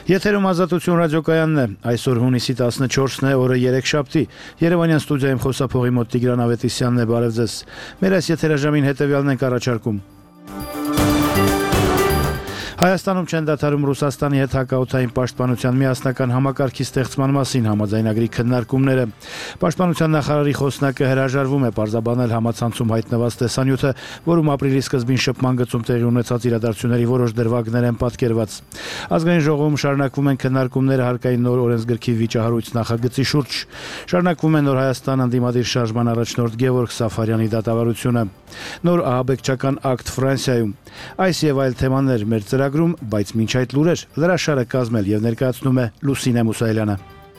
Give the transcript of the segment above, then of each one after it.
Եթերում Ազատություն ռադիոկայանն է, այսօր հունիսի 14-ն է, օրը երեքշաբթի, Երևանյան ստուդիայում խոսափողի մոտ Տիգրան Ավետիսյանն է, բարև ձեզ։ Մեր այս եթերաժամին հետևյալն ենք առաջարկում։ Հայաստանում չեն դադարում Ռուսաստանի հետ հակաօդային պաշտպանության միասնական համակարգի ստեղծման մասին համաձայնագրի քննարկումները։ Պաշտպանության նախարարի խոսնակը հրաժարվում է պարզաբանել համացանցում հայտնված տեսանյութը, որում ապրիլի սկզբին շփման գծում տեղի ունեցած իրադարձությունների որոշ դրվագներ են պատկերված։ Ազգային ժողովում շարունակվում են քննարկումները հարկային նոր օրենսգրքի վիճահարույց նախագծի շուրջ։ Շարունակվում է Նոր Հայաստան ընդդիմադիր շարժման առաջնորդ Գևորգ Սաֆարյանի դատավարությունը։ Նոր ահաբեկչական ակտ Ֆրանսիայում։ Այս եւ այլ թեմաներ մեր ծրագրում, բայց մինչ այդ լուրեր լրաշարը կազմել եւ ներկայացնում է Լուսինե Մուսայելյանը։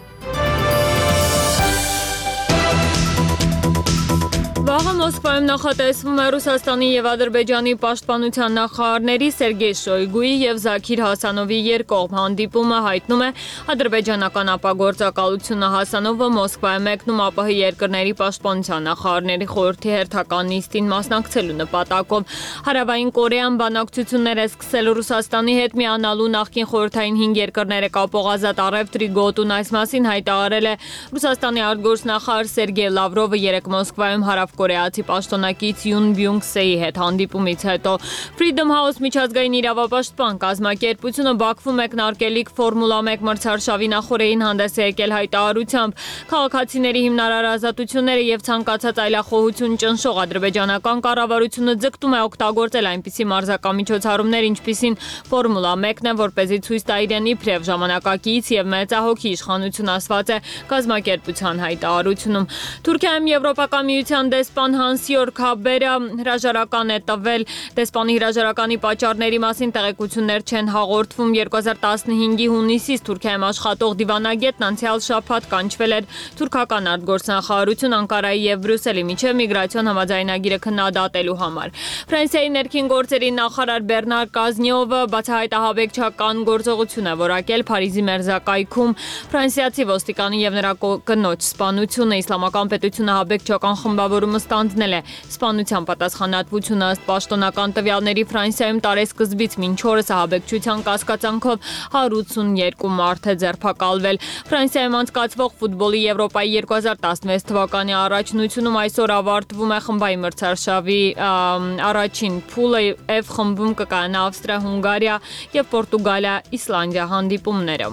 Վաղը Մոսկվայում նախատեսվում է Ռուսաստանի եւ Ադրբեջանի պաշտպանության նախարարների Սերգեյ Շոյգուի եւ Զաքիր Հասանովի երկկողմ հանդիպումը հայտնում է ադրբեջանական ապագործակալությունը Հասանովը Մոսկվայում մեկնում ԱՊՀ երկրների պաշտպանության նախարարների խորհրդի հերթական նիստին մասնակցելու նպատակով։ Հարավային Կորեան բանակցություններ է սկսել Ռուսաստանի հետ միանալու նախկին խորհրդային 5 երկրները կապող ազատ առևտրի գոտուն, այս մասին հայտարարել է Ռուսաստանի արտգործնախարար Սերգեյ Լավրովը երեկ Մոսկվայում հարավկորեացի պաշտոնակից Յուն Բյունգ-սեի հետ հանդիպումից հետո։ Freedom House միջազգային իրավապաշտպան կազմակերպությունը Բաքվում մեկնարկելիք Ֆորմուլա 1 մրցարշավի նախօրեին հանդես է եկել հայտարարությամբ։ Քաղաքացիների հիմնարար ազատությունները եւ ցանկացած այլախոհություն ճնշող ադրբեջանական կառավարությունը ձգտում է օգտագործել այնպիսի մարզակամիջոցառումներ, ինչպիսին Ֆորմուլա 1-ն է, որպեսզի ցույց տա իրեն իբրև ժամանակակից եւ մեծահոգի իշխանություն, ասված է կազմակերպության հայտարարությունում։ Թուրքիայում Եվրոպական միության դեսպան Հանս-Յորգ Հաբերը հրաժարական է տվել։ Դեսպանի հրաժարականի պատճառների մասին տեղեկություններ չեն հաղորդվում։ 2015-ի հունիսից Թուրքիայում աշխատող դիվանագետն անցյալ շաբաթ կանչվել էր թուրքական արտգործնախարարություն Անկարայի եւ Բրյուսելի միջև միգրացիոն համաձայնագիրը քննադատելու համար։ Ֆրանսիայի ներքին գործերի նախարար Բերնար Կազնյովը բացահայտ ահաբեկչական գործողություն է որակել Փարիզի մերձակայքում։ Ֆրանսիացի ոստիկանի եւ նրա կնոջ սպանությունը Իսլամական պետությունը ահաբեկչական խմբավորումը ստանձնել է։ Սպանության պատասխանատվությունը ըստ պաշտոնական տվյալների Ֆրանսիայում տարեսկզբից մինչ օրս ահաբեկչության կասկածանքով 182 մարդ է ձերբակալվել։ Ֆրանսիայում անցկացվող ֆուտբոլի Եվրոպայի 2016 թվականի առաջնությունում այսօր ավարտվում է խմբային մրցարշավի առաջին փուլը F խմբում կկայանա Ավստրիա, Հունգարիա եւ Պորտուգալիա, Իսլանդիա հանդիպումները։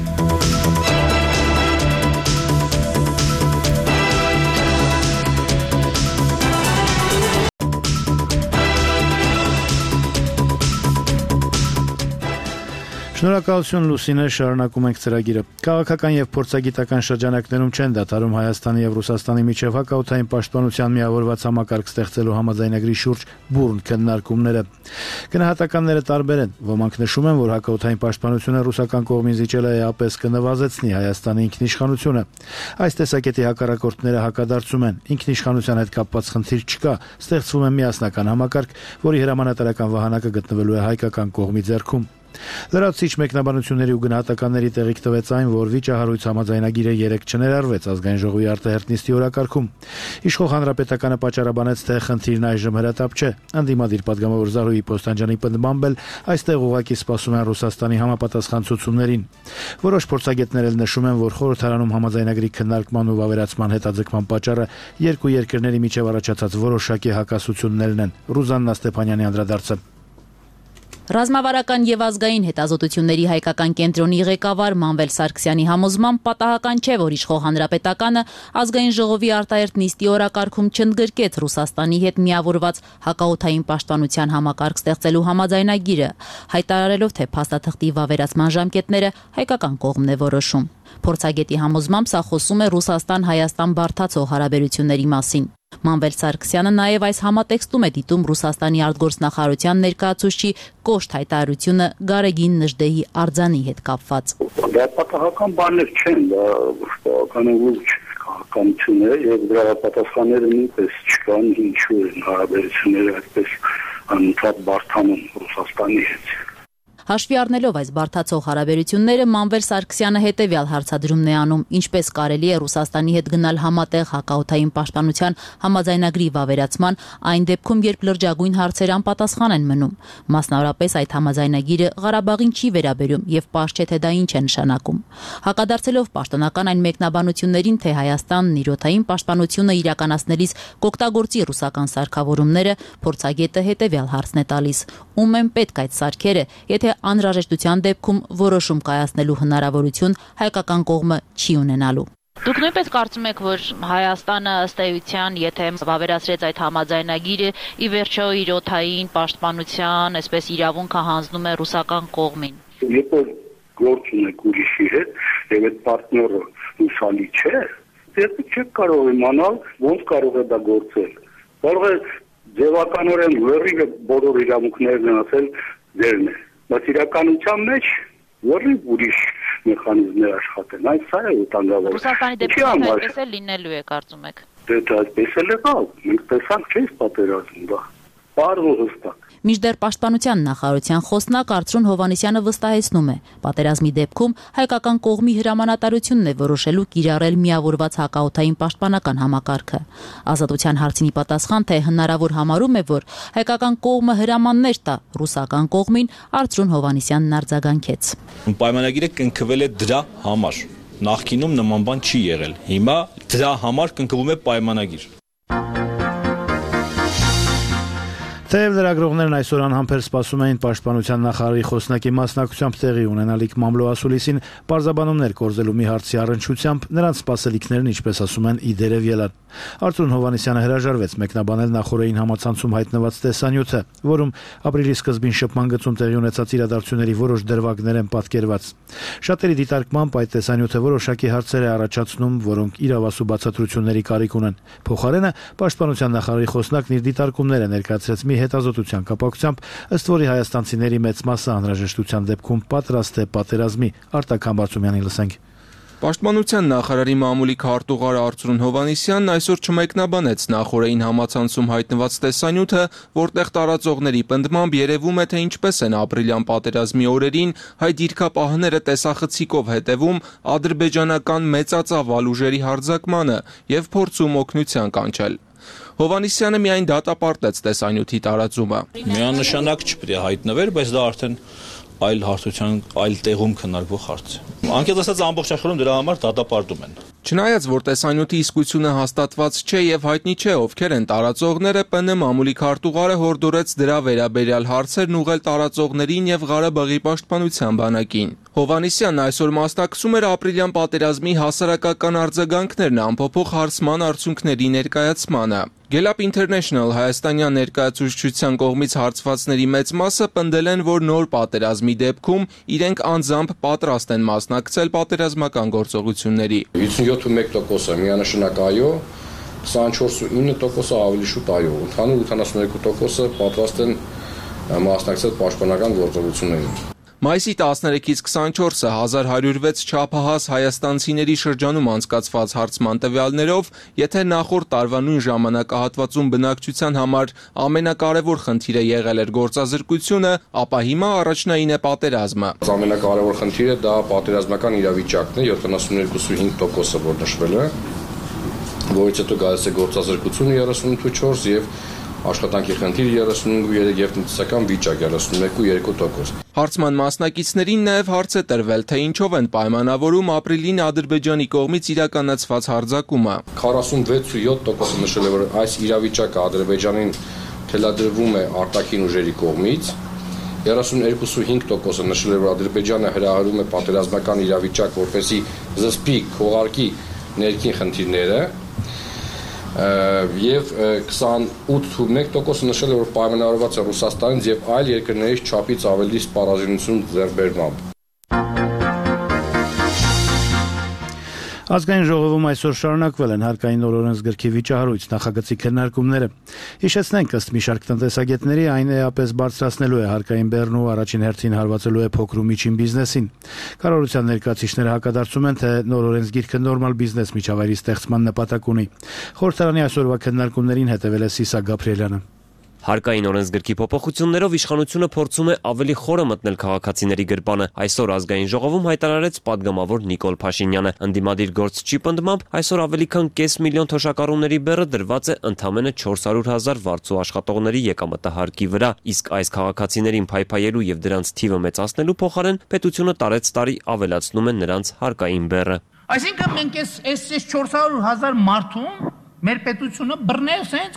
Շնորհակալություն Լուսինե, շարունակում ենք ծրագիրը։ Քաղաքական եւ փորձագիտական շրջանակներում չեն դադարում Հայաստանի եւ Ռուսաստանի միջև հակաօդային պաշտպանության միավորված համակարգ ստեղծելու համաձայնագրի շուրջ բուրըն քննարկումները։ Գնահատականները տարբեր են։ Ոմանք նշում են, որ հակաօդային պաշտպանությունը ռուսական կողմին զիջելը էապես կնվազեցնի Հայաստանի ինքնիշխանությունը։ Այս տեսակետի հակառակորդները հակադարձում են։ Ինքնիշխանության հետ կապված խնդիր չկա, ստեղծվում է միասնական համակարգ, որի հրամանատարական վահանակը գտնվելու է հայկական կողմի ձեռքում։ Լրացուցիչ մեկնաբանությունների ու գնահատականների տեղիք տվեց այն, որ վիճահարույց համաձայնագիրը երեկ չներարվեց ազգային ժողովի արտահերթ նիստի օրակարգում։ Իշխող հանրապետականը պատճառաբանեց, թե խնդիրն այժմ հրատապ չէ։ Ընդդիմադիր պատգամավոր Զարուհի Պոստանջյանի պնդմամբ էլ այստեղ ուղղակի սպասում են Ռուսաստանի համապատասխան ցուցումներին։ Որոշ փորձագետներ էլ նշում են, որ խորհրդարանում համաձայնագրի քննարկման ու վավերացման հետաձգման պատճառը երկու երկրների միջև առաջացած որոշակի հակասություններն են։ Ռուզաննա Ստեփանյանի անդրադարձը։ Ռազմավարական եւ ազգային հետազոտությունների հայկական կենտրոնի ղեկավար Մանվել Սարգսյանի համոզմամբ պատահական չէ, որ իշխող հանրապետականը ազգային ժողովի արտահերթ նիստի օրակարգում չընդգրկեց Ռուսաստանի հետ միավորված հակաօդային պաշտպանության համակարգ ստեղծելու համաձայնագիրը, հայտարարելով, թե փաստաթղթի վավերացման ժամկետները հայկական կողմն է որոշում։ Փորձագետի համոզմամբ սա խոսում է Ռուսաստան-Հայաստան բարդացող հարաբերությունների մասին։ Մանվել Սարգսյանը նաև այս համատեքստում է դիտում Ռուսաստանի արտգործնախարարության ներկայացուցչի կոշտ հայտարարությունը Գարեգին Նժդեհի արձանի հետ կապված։ Դա պատահական բաներ չեն, դա կանոնավոր քաղաքականություն է եւ դրա պատասխանները նույնպես չկան, ինչու են հարաբերությունները այդպես անընդհատ բարդանում Ռուսաստանի հետ։ Հաշվի առնելով այս բարդացող հարաբերությունները, Մանվել Սարգսյանը հետևյալ հարցադրումն է անում. ինչպես կարելի է Ռուսաստանի հետ գնալ համատեղ հակաօդային պաշտպանության համաձայնագրի վավերացման այն դեպքում, երբ լրջագույն հարցեր անպատասխան են մնում։ Մասնավորապես այդ համաձայնագիրը Ղարաբաղին չի վերաբերում եւ պարզ չէ, թե դա ինչ է նշանակում։ Հակադարձելով պաշտոնական այն մեկնաբանություններին, թե Հայաստանն իր օդային պաշտպանությունը իրականացնելիս կօգտագործի ռուսական սարքավորումները, փորձագետը հետևյալ հարցն է տալիս. ում են պետք այդ սարքերը, եթե անհրաժեշտության դեպքում որոշում կայացնելու հնարավորություն հայկական կողմը չի ունենալու։ Դուք նույնպես կարծում եք, որ Հայաստանը ըստ էության, եթե վավերացրեց այդ համաձայնագիրը, ի վերջո իր օդային պաշտպանության, այսպես իրավունքը հանձնում է ռուսական կողմին։ Երբ որ գործ ունեք ուրիշի հետ, եւ այդ պարտները ուսալի չէ, դեռ չեք կարող իմանալ ոնց կարող է դա գործել։ Կարող է ձևականորեն լրիվ բոլոր իրավունքներն ասել դերն է, բայց իրականության մեջ լրիվ ուրիշ մեխանիզմներ աշխատեն, այս սա է վտանգավոր։ Ռուսաստանի դեպքում այդպես է լինելու է, կարծում եք։ Դե դա այդպես էլ եղավ, մենք տեսանք չէ՞ պատերազմում դա։ Պարզ ու հստակ։ Մինչդեռ Պաշտպանության նախարարության խոսնակ Արծրուն Հովհաննիսյանը վստահեցնում է, պատերազմի դեպքում հայկական կողմի հրամանատարությունն է որոշելու կիրառել միավորված հակաօդային պաշտպանական համակարգը։ Ազատության հարցին ի պատասխան, թե հնարավոր համարում է, որ հայկական կողմը հրամաններ տա ռուսական կողմին, Արծրուն Հովհաննիսյանն արձագանքեց։ Պայմանագիրը կնքվել է դրա համար։ Նախկինում նման բան չի եղել։ Հիմա դրա համար կնքվում է պայմանագիր։ Թեև լրագրողներն այսօր անհամբեր սպասում էին պաշտպանության նախարարի խոսնակի մասնակցությամբ տեղի ունենալիք մամլո ասուլիսին պարզաբանումներ կորզելու մի հարցի առնչությամբ, նրանց սպասելիքներն, ինչպես ասում են, ի դերև ելան։ Արծրուն Հովհաննիսյանը հրաժարվեց մեկնաբանել նախորդային համացանցում հայտնված տեսանյութը, որում ապրիլի սկզբին շփման գծում տեղի ունեցած իրադարձությունների որոշ դրվագներ են պատկերված։ Շատերի դիտարկմամբ այդ տեսանյութը որոշակի հարցեր է առաջացնում, որոնք իրավասու բացատրությունների կարիք ունեն։ Փոխարենը պաշտպանության նախարարի խոսնակն իր դիտարկումներ է ներկայացրեց մի հետազոտության կապակցությամբ, ըստ որի հայաստանցիների մեծ մասը անհրաժեշտության դեպքում պատրաստ է պատերազմի։ Արտակ Համբարձումյանի լսենք։ Պաշտպանության նախարարի մամուլի քարտուղար Արծրուն Հովհաննիսյանն այսօր չմեկնաբանեց նախորդային համացանցում հայտնված տեսանյութը, որտեղ տարածողների պնդմամբ երևում է, թե ինչպես են ապրիլյան պատերազմի օրերին հայ դիրքապահները տեսախցիկով հետևում ադրբեջանական մեծածավ ուժերի հարձակմանը եւ փորձում օգնության կանչել։ Հովհաննիսյանը միայն դատապարտեց տեսանյութի տարածումը։ Միանշանակ չպետք է հայտնվեր, բայց դա արդեն այլ հարթության, այլ տեղում քննարկվող հարց է։ Անկեղծ ասած ամբողջ աշխարհում դրա համար դատապարտում են։ Չնայած որ տեսանյութի իսկությունը հաստատված չէ եւ հայտնի չէ ովքեր են տարածողները, ՊՆ մամուլի քարտուղարը հորդորեց դրա վերաբերյալ հարցերն ուղղել տարածողներին եւ Ղարաբաղի պաշտպանության բանակին։ Հովհաննիսյանն այսօր մասնակցում էր ապրիլյան պատերազմի հասարակական արձագանքներն ամփոփող հարցման արդյունքների ներկայացմանը։ Գելապ International հայաստանյան ներկայացուցչության կողմից հարցվածների մեծ մասը պնդել են, որ նոր պատերազմի դեպքում իրենք անձամբ պատրաստ են մասնակցել պատերազմական գործողությունների։ 57% միանշանակ այո, 24.9% ավելի շուտ այո, ընդհանուր 82% պատրաստ են մասնակցել պաշտպանական գործողություններին։ Մայիսի 13-ից 24-ը 1106 չափահաս հայաստանցիների շրջանում անցկացված հարցման տվյալներով, եթե նախորդ տարվա նույն ժամանակահատվածում բնակչության համար ամենակարևոր խնդիրը եղել էր գործազրկությունը, ապա հիմա առաջնային է պատերազմը։ Ամենակարևոր խնդիրը դա պատերազմական իրավիճակն է, 72.5%-ը որ նշվել է, որից հետո գալիս է գործազրկությունը 38.4 եւ աշխատանքի խնդիր 35.3 եւ տնտեսական վիճակ 31.2%։ Հարցման մասնակիցներին նաև հարց է տրվել, թե ինչով են պայմանավորում ապրիլին Ադրբեջանի կողմից իրականացված հարձակումը։ 46.7% նշել է, որ այս իրավիճակը Ադրբեջանին թելադրվում է արտաքին ուժերի կողմից, 32.5% նշել է, որ Ադրբեջանը հրահրում է պատերազմական իրավիճակ, որպեսզի զսպի, քողարկի ներքին խնդիրները, եւ 28.1% նշել է, որ պայմանավորված է Ռուսաստանից եւ այլ երկրներից չափից ավելի սպառազինություն ձեռբերմամբ։ Ազգային ժողովում այսօր շարունակվել են հարկային օրենսգրքի վիճահարույց նախագծի քննարկումները։ Հիշեցնենք, ըստ մի շարք տնտեսագետների, այն էապես բարձրացնելու է հարկային բեռն ու առաջին հերթին հարվածելու է փոքր ու միջին բիզնեսին։ Կառավարության ներկայացուցիչները հակադարձում են, թե նոր օրենսգիրքը նորմալ բիզնես միջավայրի ստեղծման նպատակ ունի։ Խորհրդարանի այսօրվա քննարկումներին հետևել է Սիսա Գաբրիելյանը։ Հարկային օրենսգրքի փոփոխություններով իշխանությունը փորձում է ավելի խորը մտնել քաղաքացիների գրպանը։ Այսօր ազգային ժողովում հայտարարեց падգամավոր Նիկոլ Փաշինյանը։ Ընդդիմադիր գործչի պնդմամբ այսօր ավելի քան 500,000 թոշակառուների բեռը դրված է ընդամենը 400,000 վարձու աշխատողների եկամտահարկի վրա, իսկ այս քաղաքացիներին փայփայելու եւ դրանց թիվը մեծացնելու փոխարեն պետությունը տարեց տարի ավելացնում է նրանց հարկային բեռը։ Այսինքն մենք այս 400,000 մարդուն մեր պետությունը բռնել սենց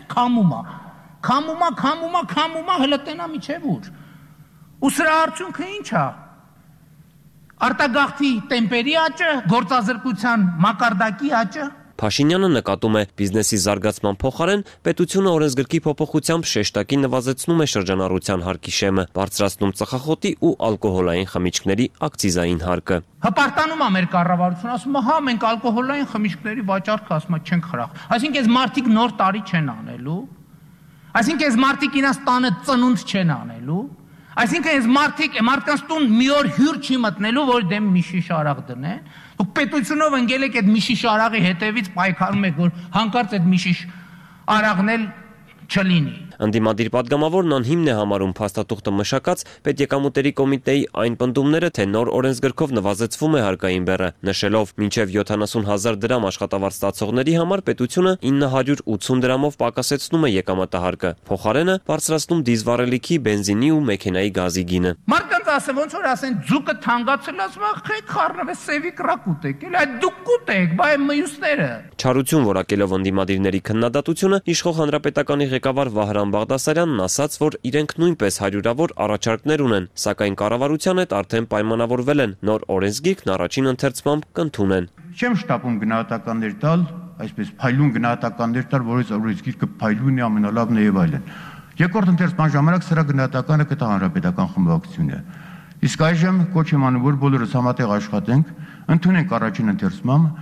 քամումա հələ տենա միջև ուր։ Ու սրա արդյունքը ինչ է։ Արտագաղթի տեմպերի աճը, գործազրկության մակարդակի աճը։ Փաշինյանը նկատում է բիզնեսի զարգացման փոխարեն պետությունը օրենսգրքի փոփոխությամբ շեշտակի նվազեցնում է շրջանառության հարկի շեմը, բարձրացնում ծխախոտի ու ալկոհոլային խմիչքների ակցիզային հարկը։ Հպարտանում է մեր կառավարությունը, ասում է, հա, մենք ալկոհոլային խմիչքների վաճառքը ասում չենք խրախ։ Այսինքն այս մարդիկ նոր տարի չեն անելու։ Այսինքն այս մարդիկ իրաց տանը ծնունդ չեն անելու։ Այսինքն այս մարդկանց տուն մի օր հյուր չի մտնելու, որ դեմ մի շիշ արաղ դնեն։ Դուք պետությունով ընկել եք այդ մի շիշ արաղի հետևից պայքարում եք, որ հանկարծ այդ մի շիշ արաղն էլ չլինի։ Ընդդիմադիր падգամավորն անհիմն է համարում փաստաթուղթը մշակած պետեկամուտերի կոմիտեի այն պնդումները, թե նոր օրենսգրքով նվազեցվում է հարկային բեռը, նշելով մինչև 70,000 դրամ աշխատավարձ ստացողների համար պետությունը 980 դրամով պակասեցնում է եկամտահարկը, փոխարենը բարձրացնում դիզվառելիքի, բենզինի ու մեքենայի գազի գինը։ Մարդկանց ասեն, ոնց որ ասեն, ձուկը թանկացել, ասում են, խեք խառնվե սևի կրակ ուտեք, այդ դուք կուտեք, բայ մյուսները։ Չարություն որակելով ընդդիմադիրների քննադատությունը, իշխող հանրապետականի ղեկավար Վահրամ Բաղդասարյանն ասաց, որ իրենք նույնպես հարյուրավոր առաջարկներ ունեն, սակայն կառավարության հետ արդեն պայմանավորվել են, նոր օրենսգիրքն առաջին ընթերցմամբ կընդունեն։ Չեմ շտապում գնահատականներ տալ, այսպես փայլուն գնահատականներ տալ, որից օրենսգիրքը փայլուն է, ամենալավն է եւ այլն։ Երկրորդ ընթերցման ժամանակ սրա գնահատականը կտա հանրապետական խմբակցությունը։ Իսկ այժմ կոչ եմ անում, որ բոլորս համատեղ աշխատենք, ընդունենք առաջին ընթերցմամբ։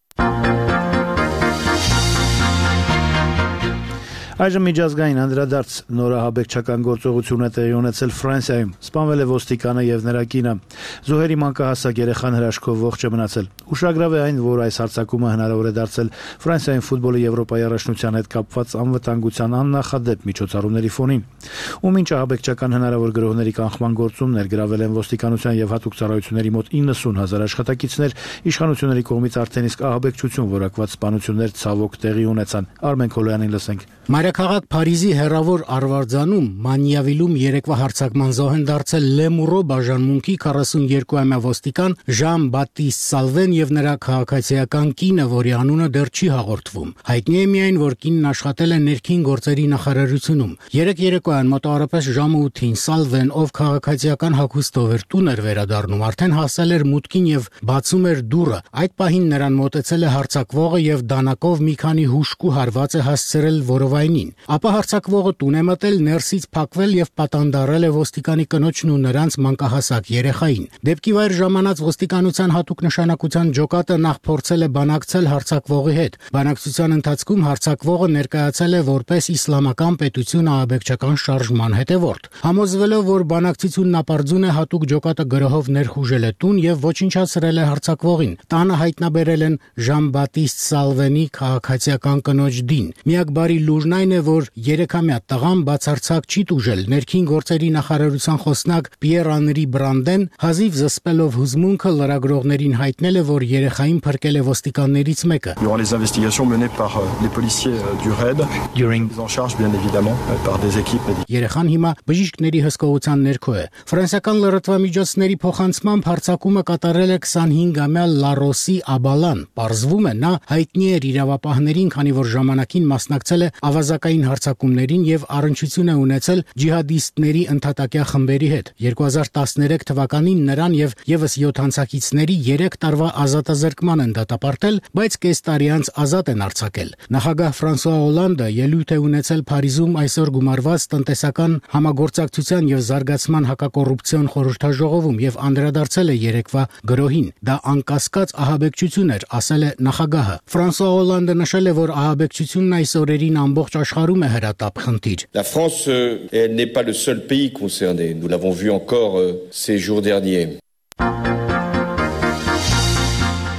Այժմ միջազգային անդրադարձ նորահաբեկչական գործողություն է տեղի ունեցել Ֆրանսիայում։ Սպանվել է ոստիկանը եւ նրա կինը։ Զոհերի մանկահասակ երեխան հրաշքով ողջ է մնացել։ Ուշագրավ է այն, որ այս հարձակումը հնարավոր է դարձել Ֆրանսիայում ֆուտբոլի Եվրոպայի առաջնության հետ կապված անվտանգության աննախադեպ միջոցառումների ֆոնին։ Ու մինչ ահաբեկչական հնարավոր գրոհների կանխման գործում ներգրավել են ոստիկանության եւ հատուկ ծառայությունների մոտ 90,000 աշխատակիցներ, իշխանությունների կողմից արդեն իսկ ահաբեկչություն որակված սպանություններ ցավոք տեղի ունեցան։ Արմեն Քոլոյանին լսենք։ Մայրաքաղաք Փարիզի հեռավոր Արվարձանում Մանիավիլում երեկվա հարձակման զոհ են դարձել Լեմուրո բաժանմունքի 42-ամյա ոստիկան Ժան-Բատիստ Սալվեն եւ նրա քաղաքացիական կինը, որի անունը դեռ չի հաղորդվում։ Հայտնի է միայն, որ կինն աշխատել է ներքին գործերի նախարարությունում։ Երեք երեկոյան մոտավորապես ժամը 8-ին Սալվեն, ով քաղաքացիական հագուստով էր տուն էր վերադառնում, արդեն հասել էր մուտքին եւ բացում էր դուռը։ Այդ պահին նրան մոտեցել է հարձակվողը եւ դանակով մի քանի հուշկու հարված է հասցրել որովայնին։ Ապա հարձակվողը տուն է մտել, ներսից փակվել եւ պատանդարել է ոստիկանի կնոջն ու նրանց մանկահասակ երեխային։ Դեպքի վայր ժամանած ոստիկանության հատուկ նշանակության ջոկատը նախ փորձել է բանակցել հարձակվողի հետ։ Բանակցության ընթացքում հարձակվողը ներկայացել է որպես իսլամական պետություն ահաբեկչական շարժման հետևորդ։ Համոզվելով, որ բանակցությունն ապարդյուն է, հատուկ ջոկատը գրոհով ներխուժել է տուն եւ ոչնչացրել է հարձակվողին։ Տանը հայտնաբերել են Ժան-Բատիստ Սալվենի քաղաքացիական կնոջ դին։ Միակ բարի լուրն այն է, որ 3-ամյա տղան բացարձակ չի տուժել։ Ներքին գործերի նախարարության խոսնակ Պիեր Անրի Բրանդեն հազիվ զսպելով հուզմունքը լրագրողներին հայտնել է, որ երեխային փրկել է ոստիկաններից մեկը։ Durant les investigations menées par les policiers du RAID, en charge bien évidemment par des équipes. Երեխան հիմա բժիշկների հսկողության ներքո է։ Ֆրանսիական լրատվամիջոցների փոխանցմամբ հարձակումը կատարել է 25-ամյա Լարոսի Աբալան։ Պարզվում է, նա հայտնի էր իրավապահներին, քանի որ ժամանակին մասնակցել է ավազակային հարձակումներին եւ առնչություն է ունեցել ջիհադիստների ընդհատակյա խմբերի հետ։ 2013 թվականին նրան եւ եւս 7 հանցակիցների 3 տարվա ազատազրկման են դատապարտել, բայց կես տարի անց ազատ են արձակել։ Նախագահ Ֆրանսուଆ Օլանդը ելույթ է ունեցել Փարիզում այսօր գումարված տնտեսական համագործակցության եւ զարգացման հակակոռուպցիոն խորհրդաժողովում եւ անդրադարձել է երեկվա գրոհին։ Դա անկասկած ահաբեկչություն էր, ասել է նախագահը։ Ֆրանսուଆ Օլանդը նշել է, որ ահաբեկչությունն այս օրերին ամբողջ աշխարհում է հրատապ խնդիր։ La France, elle n'est pas le seul pays concerné. Nous l'avons vu encore ces jours derniers.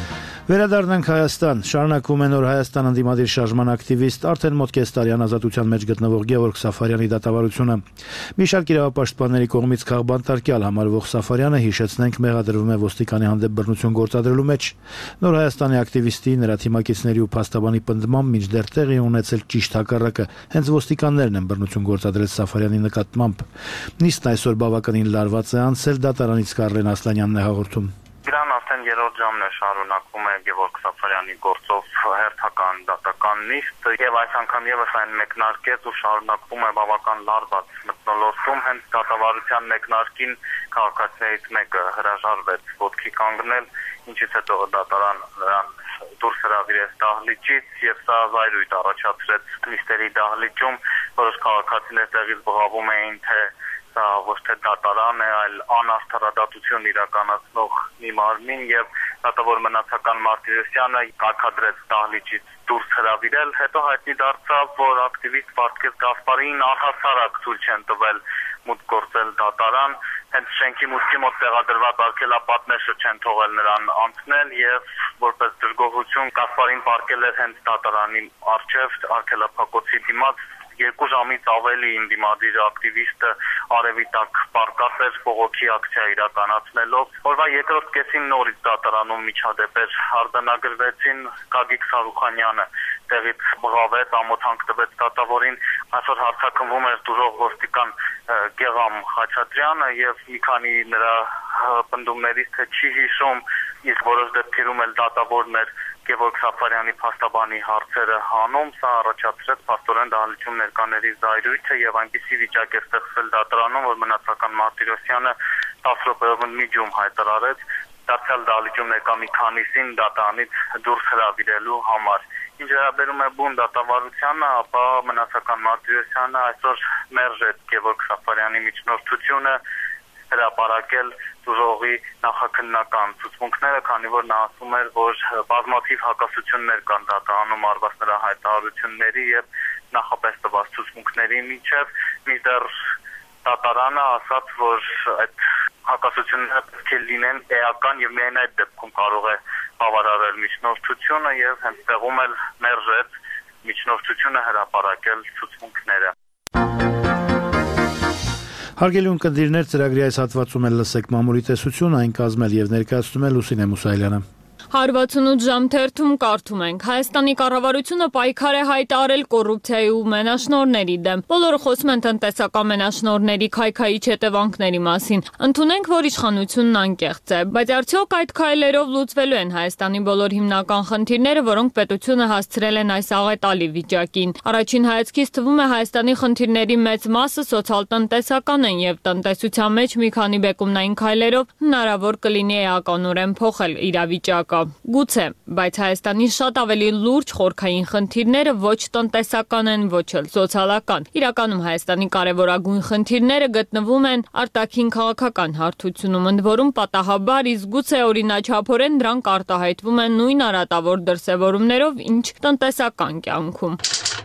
Վերադառնանք Հայաստան։ Շարունակվում է Նոր Հայաստան ընդդիմադիր շարժման ակտիվիստ արդեն մոտ կես տարի ազատության մեջ գտնվող Գևորգ Սաֆարյանի դատավարությունը։ Մի շարք իրավապաշտպանների կողմից քաղբանտարկյալ համարվող Սաֆարյանը, հիշեցնենք, մեղադրվում է ոստիկանի հանդեպ բռնություն գործադրելու մեջ։ Նոր Հայաստանի ակտիվիստի, նրա թիմակիցների ու փաստաբանի պնդմամբ մինչդեռ տեղի ունեցել ճիշտ հակառակը։ Հենց ոստիկաններն են բռնություն գործադրել Սաֆարյանի նկատմամբ։ Նիստն այսօր բավականին լարված է անցել, դատարանից Կարլեն Ասլանյանն է հաղորդում։ Իրան արդեն երրորդ ժամն է շարունակվում է Գևորգ Սաֆարյանի գործով հերթական դատական նիստ եւ այս անգամ եւս այն մեկնարկեց ու շարունակվում է բավական լարված մթնոլորտում հենց դատավարության մեկնարկին քաղաքացիներից մեկը հրաժարվեց ոտքի կանգնել, ինչից հետո դատարան նրան դուրս հրավիրեց դահլիճից եւ սա զայրույթ առաջացրեց նիստերի դահլիճում, որոշ քաղաքացիներ տեղից բղավում էին, թե սա ոչ թե դատարան է, այլ անարդարադատություն իրականացնող մի մարմին եւ դատավոր մնացական Մարտիրոսյանը կարգադրեց դահլիճից դուրս հրավիրել, հետո հայտնի դարձավ, որ ակտիվիստ Վարդգես Գասպարին առհասարակ ցույց չեն տվել մուտք գործել դատարան, հենց շենքի մուտքի մոտ տեղադրված արգելապատնեշը չեն թողել նրան անցնել եւ որպես դժգոհություն Գասպարին պարկել էր հենց դատարանի առջև արգելափակոցի դիմաց 2 ժամից ավելի ընդդիմադիր ակտիվիստը արևի տակ պարկած էր բողոքի ակցիա իրականացնելով։ Օրվա երկրորդ կեսին նորից դատարանում միջադեպեր արձանագրվեցին, Գագիկ Սարուխանյանը տեղից բղավեց, ամոթանք տվեց դատավորին, այսօր հարցաքննվում էր դուրող ոստիկան Գեղամ Խաչատրյանը եւ մի քանի նրա պնդումներից թե չի հիշում, իսկ որոշ դեպքերում էլ դատավորն էր Գևորգ Սաֆարյանի փաստաբանի հարցերը հանում, սա առաջացրեց փաստորեն դահլիճում ներկաների զայրույթը եւ այնպիսի վիճակ է ստեղծվել դատարանում, որ մնացական Մարտիրոսյանը 10 րոպեով միջում հայտարարեց դարձյալ դահլիճում ներկա մի քանիսին դատարանից դուրս հրավիրելու համար։ Ինչ վերաբերում է բուն դատավարությանը, ապա մնացական Մարտիրոսյանը այսօր մերժեց Գևորգ Սաֆարյանի միջնորդությունը հրապարակել դուրողի նախաքննական ցուցմունքները, քանի որ նա ասում էր, որ բազմաթիվ հակասություններ կան դատարանում արված նրա հայտարարությունների եւ նախապես տված ցուցմունքների միջև, մինչդեռ դատարանը ասաց, որ այդ հակասությունները պետք է լինեն էական եւ միայն այդ դեպքում կարող է բավարարել միջնորդությունը եւ հենց տեղում էլ մերժեց միջնորդությունը հրապարակել ցուցմունքները։ Հարգելի ունկնդիրներ, ծրագրի այս հատվածում էլ լսեք մամուլի տեսություն, այն կազմել եւ ներկայացնում է Լուսինե Մուսայելյանը։ 168 ժամ թերթում կարդում ենք. Հայաստանի կառավարությունը պայքար է հայտարարել կոռուպցիայի ու մենաշնորհների դեմ։ Բոլորը խոսում են տնտեսական մենաշնորհների քայքայիչ հետևանքների մասին։ Ընդունենք, որ իշխանությունն անկեղծ է, բայց արդյոք այդ քայլերով լուծվելու են Հայաստանի բոլոր հիմնական խնդիրները, որոնք պետությունը հասցրել են այս աղետալի վիճակին։ Առաջին հայացքից թվում է Հայաստանի խնդիրների մեծ մասը սոցիալ-տնտեսական են եւ տնտեսության մեջ մի քանի բեկումնային քայլերով հնարավոր կլինի էականորեն փոխել իրավիճակը։ Գուցե, բայց Հայաստանի շատ ավելի լուրջ խորքային խնդիրները ոչ տնտեսական են, ոչ էլ սոցիալական։ Իրականում Հայաստանի կարևորագույն խնդիրները գտնվում են արտաքին քաղաքական հարթությունում, ընդ որում պատահաբար, իսկ գուցե օրինաչափորեն դրանք արտահայտվում են նույն արատավոր դրսևորումներով, ինչ տնտեսական կյանքում։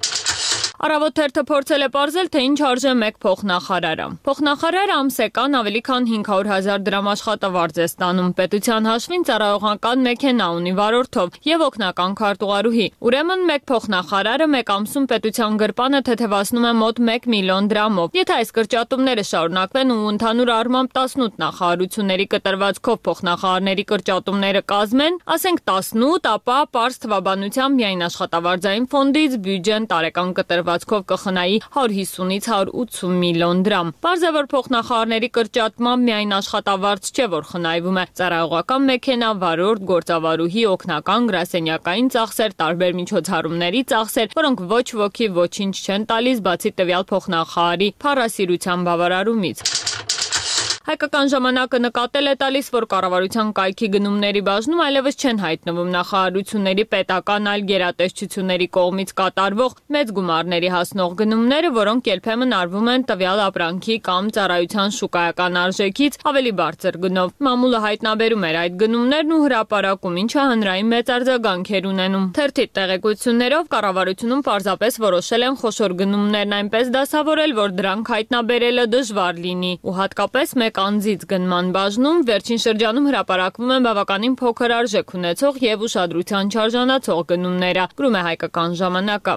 Առավոտ թերթը փորձել է պարզել, թե ինչ արժե մեկ փոխնախարարը։ Փոխնախարարը ամսական ավելի քան 500,000 դրամ աշխատավարձ է ստանում, պետության հաշվին ծառայողական մեքենա ունի վարորդով եւ օգնական քարտուղարուհի։ Ուրեմն մեկ փոխնախարարը մեկ ամսում պետության գրպանը թեթևացնում է մոտ 1 միլիոն դրամով։ Եթե այս կրճատումները շարունակվեն ու ընդհանուր առմամբ 18 նախարարությունների կտրվածքով փոխնախարարների կրճատումները կազմեն, ասենք 18, ապա պարզ թվաբանությամբ միայն աշխատավարձային ֆոնդից բյուջեն տարեկան կտրվածքով կխնայի 150-ից 180 միլիոն դրամ։ Պարզ է, որ փոխնախարարների կրճատմամբ միայն աշխատավարձ չէ, որ խնայվում է, ծառայողական մեքենա, վարորդ, գործավարուհի, օգնական, գրասենյակային ծախսեր, տարբեր միջոցառումների ծախսեր, որոնք ոչ ոքի ոչինչ չեն տալիս, բացի տվյալ փոխնախարարի փառասիրության բավարարումից։ Հայկական ժամանակը նկատել է տալիս, որ կառավարության կայքի գնումների բաժնում այլևս չեն հայտնվում նախարարությունների պետական այլ գերատեսչությունների կողմից կատարվող մեծ գումարների հասնող գնումները, որոնք երբեմն արվում են տվյալ ապրանքի կամ ծառայության շուկայական արժեքից ավելի բարձր գնով։ Մամուլը հայտնաբերում էր այդ գնումներն ու հրապարակում, ինչը հանրային մեծ արձագանք էր ունենում։ Թերթի տեղեկություններով կառավարությունում պարզապես որոշել են խոշոր գնումներն այնպես դասավորել, որ դրանք հայտնաբերելը դժվար լինի ու հատկապես մեկ մեկ անձից գնման բաժնում վերջին շրջանում հրապարակվում են բավականին փոքր արժեք ունեցող եւ ուշադրության չարժանացող գնումները, գրում է Հայկական ժամանակը։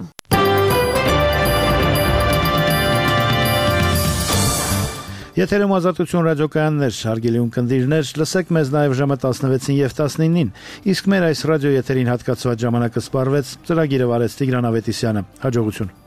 Եթերում Ազատություն ռադիոկայաններ, հարգելի ունկնդիրներ, լսեք մեզ նաև ժամը 16-ին եւ 19-ին, իսկ մեր այս ռադիո եթերին հատկացված ժամանակը սպառվեց, ծրագիրը վարեց Տիգրան Ավետիսյանը, հաջողություն։